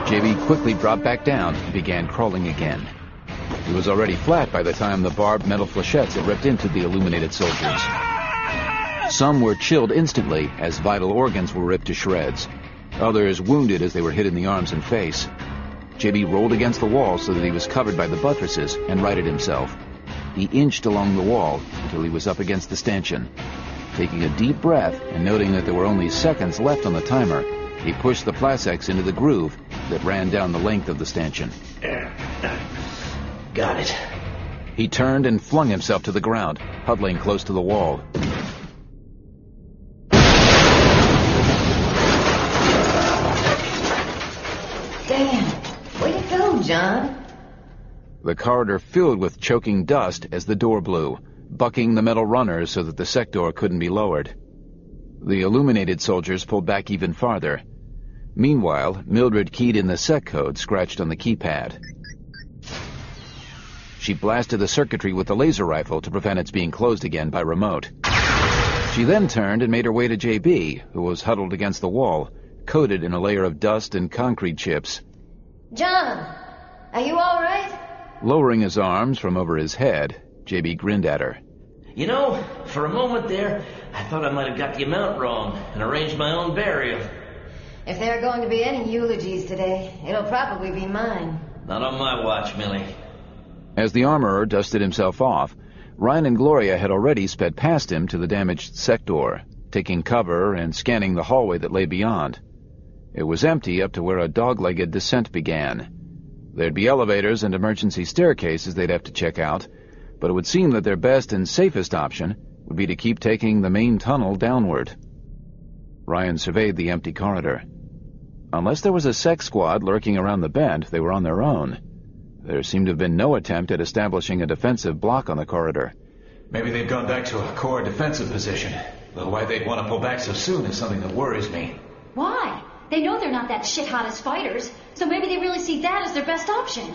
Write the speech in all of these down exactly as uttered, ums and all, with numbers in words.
J B quickly dropped back down and began crawling again. He was already flat by the time the barbed metal flechettes had ripped into the illuminated soldiers. Some were chilled instantly as vital organs were ripped to shreds. Others wounded as they were hit in the arms and face. J B rolled against the wall so that he was covered by the buttresses and righted himself. He inched along the wall until he was up against the stanchion. Taking a deep breath and noting that there were only seconds left on the timer, he pushed the Plasex into the groove that ran down the length of the stanchion. Got it. He turned and flung himself to the ground, huddling close to the wall. Damn. Way to go, John. The corridor filled with choking dust as the door blew, bucking the metal runners so that the sector couldn't be lowered. The illuminated soldiers pulled back even farther. Meanwhile, Mildred keyed in the sec code scratched on the keypad. She blasted the circuitry with the laser rifle to prevent its being closed again by remote. She then turned and made her way to J B, who was huddled against the wall, coated in a layer of dust and concrete chips. John, are you all right? Lowering his arms from over his head, J B grinned at her. You know, for a moment there, I thought I might have got the amount wrong and arranged my own burial. If there are going to be any eulogies today, it'll probably be mine. Not on my watch, Millie. As the armorer dusted himself off, Ryan and Gloria had already sped past him to the damaged sector, taking cover and scanning the hallway that lay beyond. It was empty up to where a dog-legged descent began. There'd be elevators and emergency staircases they'd have to check out, but it would seem that their best and safest option would be to keep taking the main tunnel downward. Ryan surveyed the empty corridor. Unless there was a sec squad lurking around the bend, they were on their own. There seemed to have been no attempt at establishing a defensive block on the corridor. Maybe they've gone back to a core defensive position. Though why they'd want to pull back so soon is something that worries me. Why? They know they're not that shit-hot as fighters, so maybe they really see that as their best option.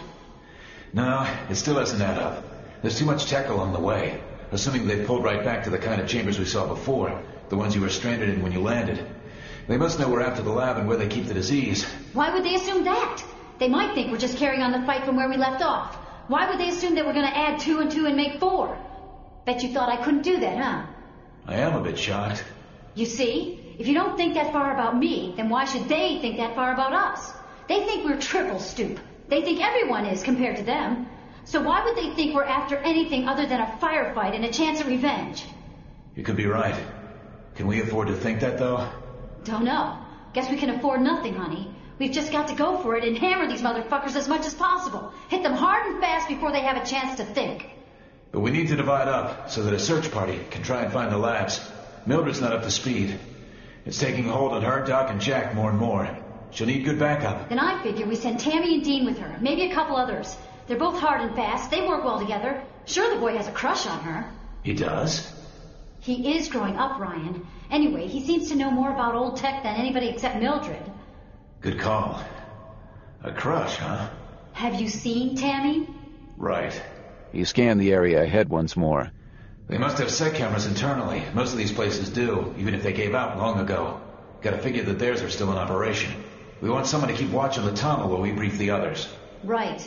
No, it still doesn't add up. There's too much tech along the way. Assuming they pulled right back to the kind of chambers we saw before, the ones you were stranded in when you landed. They must know we're after the lab and where they keep the disease. Why would they assume that? They might think we're just carrying on the fight from where we left off. Why would they assume that we're going to add two and two and make four? Bet you thought I couldn't do that, huh? I am a bit shocked. You see? If you don't think that far about me, then why should they think that far about us? They think we're triple stoop. They think everyone is compared to them. So why would they think we're after anything other than a firefight and a chance at revenge? You could be right. Can we afford to think that, though? Don't know. Guess we can afford nothing, honey. We've just got to go for it and hammer these motherfuckers as much as possible. Hit them hard and fast before they have a chance to think. But we need to divide up so that a search party can try and find the labs. Mildred's not up to speed. It's taking hold on her, Doc, and Jack more and more. She'll need good backup. Then I figure we send Tammy and Dean with her, maybe a couple others. They're both hard and fast. They work well together. Sure, the boy has a crush on her. He does? He is growing up, Ryan. Anyway, he seems to know more about old tech than anybody except Mildred. Good call. A crush, huh? Have you seen Tammy? Right. He scanned the area ahead once more. They must have sec cameras internally. Most of these places do, even if they gave out long ago. Gotta figure that theirs are still in operation. We want someone to keep watch on the tunnel while we brief the others. Right.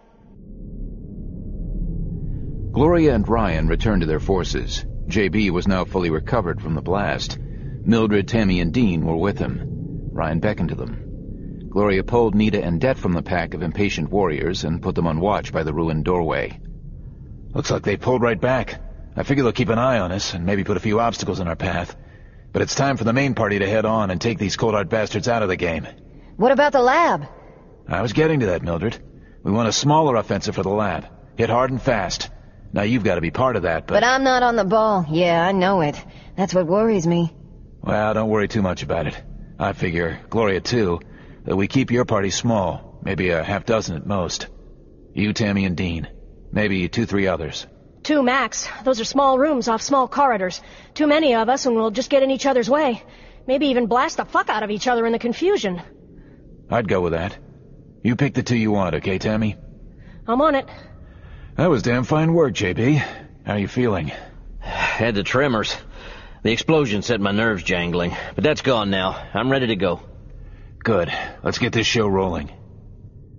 Gloria and Ryan returned to their forces. J B was now fully recovered from the blast. Mildred, Tammy, and Dean were with him. Ryan beckoned to them. Gloria pulled Nita and Det from the pack of impatient warriors and put them on watch by the ruined doorway. Looks like they pulled right back. I figure they'll keep an eye on us and maybe put a few obstacles in our path. But it's time for the main party to head on and take these cold-hard bastards out of the game. What about the lab? I was getting to that, Mildred. We want a smaller offensive for the lab. Hit hard and fast. Now you've got to be part of that, but... But I'm not on the ball. Yeah, I know it. That's what worries me. Well, don't worry too much about it. I figure, Gloria too, that we keep your party small. Maybe a half dozen at most. You, Tammy, and Dean. Maybe two, three others. Two max. Those are small rooms off small corridors. Too many of us and we'll just get in each other's way. Maybe even blast the fuck out of each other in the confusion. I'd go with that. You pick the two you want, okay, Tammy? I'm on it. That was damn fine work, J B. How you feeling? Had the tremors. The explosion set my nerves jangling, but that's gone now. I'm ready to go. Good. Let's get this show rolling.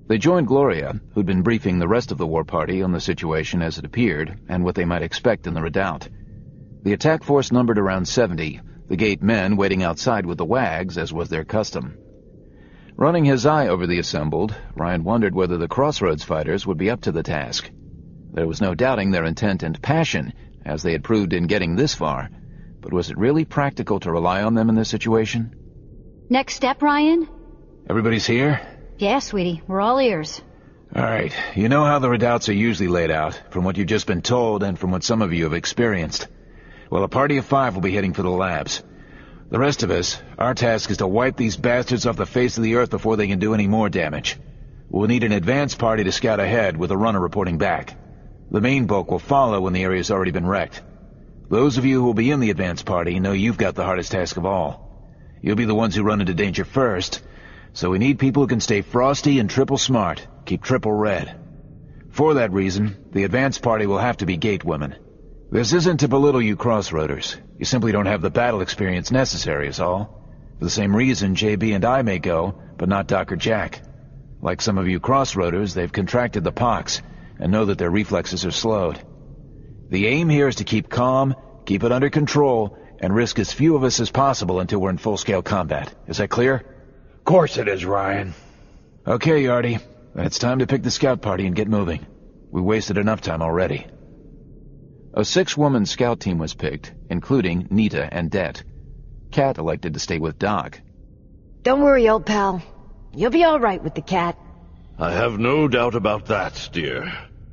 They joined Gloria, who'd been briefing the rest of the war party on the situation as it appeared and what they might expect in the redoubt. The attack force numbered around seventy, the gate men waiting outside with the wags, as was their custom. Running his eye over the assembled, Ryan wondered whether the Crossroads fighters would be up to the task. There was no doubting their intent and passion, as they had proved in getting this far, but was it really practical to rely on them in this situation? Next step, Ryan? Everybody's here? Yeah, sweetie. We're all ears. All right. You know how the redoubts are usually laid out, from what you've just been told and from what some of you have experienced. Well, a party of five will be heading for the labs. The rest of us, our task is to wipe these bastards off the face of the earth before they can do any more damage. We'll need an advance party to scout ahead, with a runner reporting back. The main bulk will follow when the area's already been wrecked. Those of you who will be in the advance party know you've got the hardest task of all. You'll be the ones who run into danger first, so we need people who can stay frosty and triple smart, keep triple red. For that reason, the advance party will have to be gate women. This isn't to belittle you Crossroaders. You simply don't have the battle experience necessary, is all. For the same reason, J B and I may go, but not Doc or Jack. Like some of you Crossroaders, they've contracted the pox, and know that their reflexes are slowed. The aim here is to keep calm, keep it under control, and risk as few of us as possible until we're in full-scale combat. Is that clear? Of course it is, Ryan. Okay, Yardy. Then it's time to pick the scout party and get moving. We wasted enough time already. A six-woman scout team was picked, including Nita and Det. Kat elected to stay with Doc. Don't worry, old pal. You'll be all right with the cat. I have no doubt about that, dear.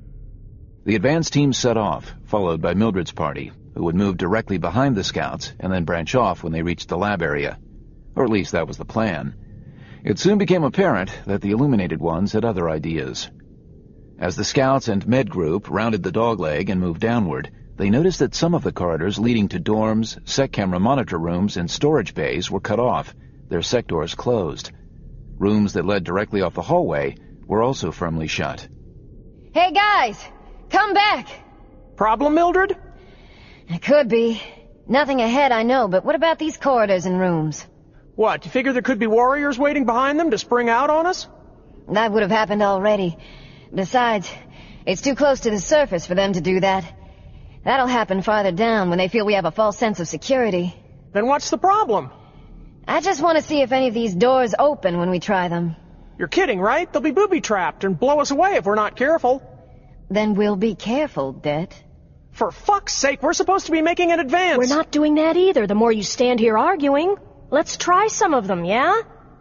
The advance team set off, followed by Mildred's party, who would move directly behind the scouts and then branch off when they reached the lab area. Or at least that was the plan. It soon became apparent that the Illuminated Ones had other ideas. As the scouts and med group rounded the dogleg and moved downward, they noticed that some of the corridors leading to dorms, sec camera monitor rooms, and storage bays were cut off, their sectors closed. Rooms that led directly off the hallway were also firmly shut. Hey, guys! Come back! Problem, Mildred? It could be. Nothing ahead, I know, but what about these corridors and rooms? What, you figure there could be warriors waiting behind them to spring out on us? That would have happened already. Besides, it's too close to the surface for them to do that. That'll happen farther down when they feel we have a false sense of security. Then what's the problem? I just want to see if any of these doors open when we try them. You're kidding, right? They'll be booby-trapped and blow us away if we're not careful. Then we'll be careful, Det. For fuck's sake, we're supposed to be making an advance. We're not doing that either, the more you stand here arguing. Let's try some of them, yeah?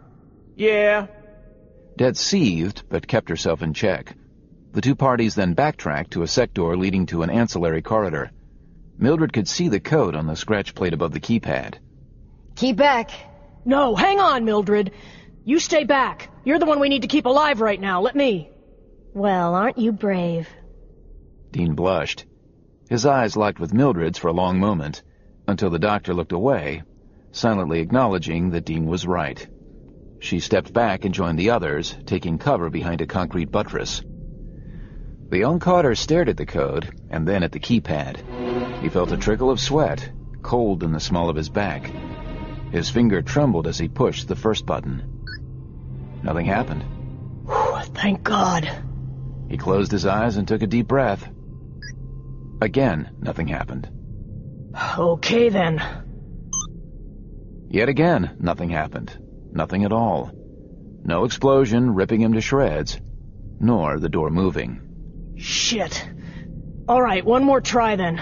Yeah. Det seethed, but kept herself in check. The two parties then backtracked to a sector leading to an ancillary corridor. Mildred could see the code on the scratch plate above the keypad. Keep back. No, hang on, Mildred. You stay back. You're the one we need to keep alive right now. Let me. Well, aren't you brave? Dean blushed. His eyes locked with Mildred's for a long moment, until the doctor looked away, silently acknowledging that Dean was right. She stepped back and joined the others, taking cover behind a concrete buttress. The young Carter stared at the code, and then at the keypad. He felt a trickle of sweat, cold in the small of his back. His finger trembled as he pushed the first button. Nothing happened. Whew, thank God. He closed his eyes and took a deep breath. Again, nothing happened. Okay, then. Yet again, nothing happened. Nothing at all. No explosion ripping him to shreds, nor the door moving. Shit. All right, one more try, then.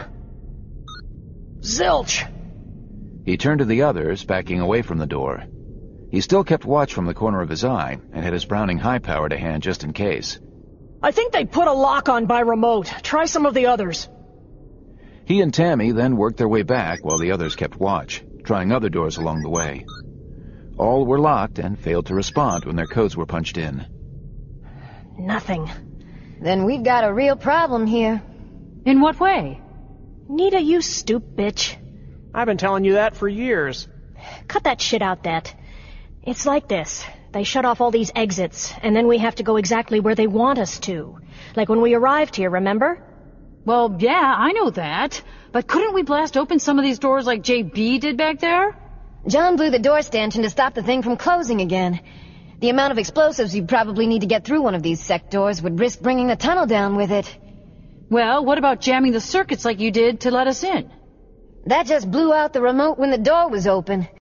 Zilch! He turned to the others, backing away from the door. He still kept watch from the corner of his eye, and had his Browning high-power to hand just in case. I think they put a lock on by remote. Try some of the others. He and Tammy then worked their way back while the others kept watch, trying other doors along the way. All were locked and failed to respond when their codes were punched in. Nothing. Then we've got a real problem here. In what way? Nita, you stoop bitch. I've been telling you that for years. Cut that shit out, Det. It's like this. They shut off all these exits, and then we have to go exactly where they want us to. Like when we arrived here, remember? Well, yeah, I know that. But couldn't we blast open some of these doors like J B did back there? John blew the door stanchion to stop the thing from closing again. The amount of explosives you'd probably need to get through one of these sectors would risk bringing the tunnel down with it. Well, what about jamming the circuits like you did to let us in? That just blew out the remote when the door was open.